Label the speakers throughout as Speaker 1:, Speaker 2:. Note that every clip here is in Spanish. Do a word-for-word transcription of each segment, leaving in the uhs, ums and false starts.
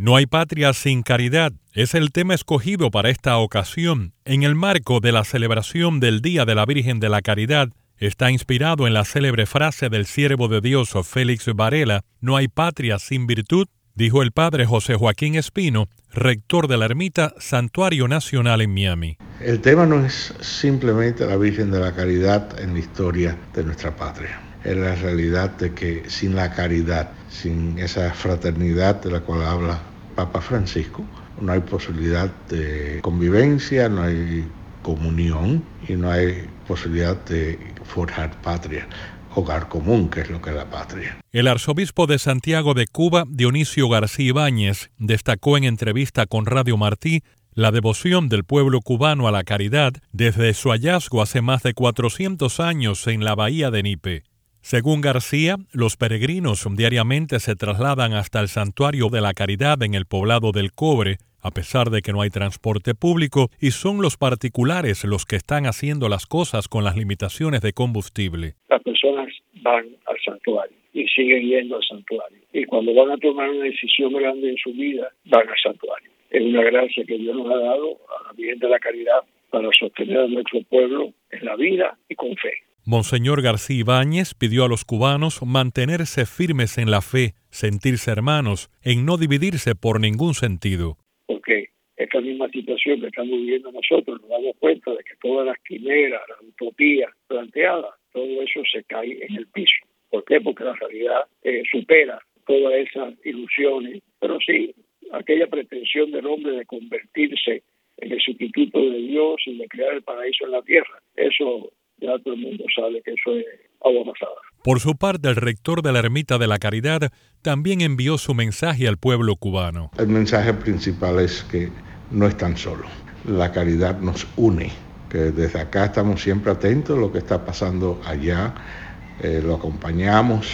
Speaker 1: No hay patria sin caridad es el tema escogido para esta ocasión en el marco de la celebración del Día de la Virgen de la Caridad. Está inspirado en la célebre frase del siervo de Dios Félix Varela: no hay patria sin virtud, dijo el padre José Joaquín Espino, rector de la Ermita Santuario Nacional en Miami.
Speaker 2: El tema no es simplemente la Virgen de la Caridad en la historia de nuestra patria. Es la realidad de que sin la caridad, sin esa fraternidad de la cual habla Papa Francisco, no hay posibilidad de convivencia, no hay comunión y no hay posibilidad de forjar patria, hogar común, que es lo que es la patria.
Speaker 1: El arzobispo de Santiago de Cuba, Dionisio García Ibáñez, destacó en entrevista con Radio Martí la devoción del pueblo cubano a la caridad desde su hallazgo hace más de cuatrocientos años en la bahía de Nipe. Según García, los peregrinos diariamente se trasladan hasta el Santuario de la Caridad en el poblado del Cobre, a pesar de que no hay transporte público, y son los particulares los que están haciendo las cosas con las limitaciones de combustible.
Speaker 3: Las personas van al santuario y siguen yendo al santuario. Y cuando van a tomar una decisión grande en su vida, van al santuario. Es una gracia que Dios nos ha dado a la Virgen de la Caridad para sostener a nuestro pueblo en la vida y con fe.
Speaker 1: Monseñor García Ibáñez pidió a los cubanos mantenerse firmes en la fe, sentirse hermanos, en no dividirse por ningún sentido.
Speaker 3: Porque esta misma situación que estamos viviendo nosotros, nos damos cuenta de que todas las quimeras, las utopías planteadas, todo eso se cae en el piso. ¿Por qué? Porque la realidad eh, supera todas esas ilusiones, pero sí aquella pretensión del hombre de convertirse en el sustituto de Dios y de crear el paraíso en la tierra. Eso ya todo el mundo sabe que eso es agua pasada.
Speaker 1: Por su parte, el rector de la Ermita de la Caridad también envió su mensaje al pueblo cubano.
Speaker 2: El mensaje principal es que no están solos. La caridad nos une, que desde acá estamos siempre atentos a lo que está pasando allá, eh, lo acompañamos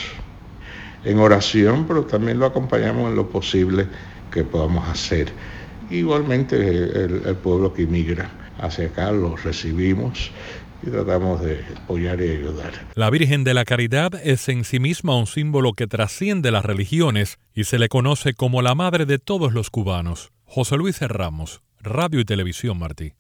Speaker 2: en oración, pero también lo acompañamos en lo posible que podamos hacer. Igualmente el, el pueblo que inmigra hacia acá lo recibimos y tratamos de apoyar y ayudar.
Speaker 1: La Virgen de la Caridad es en sí misma un símbolo que trasciende las religiones y se le conoce como la madre de todos los cubanos. José Luis Ramos, Radio y Televisión Martí.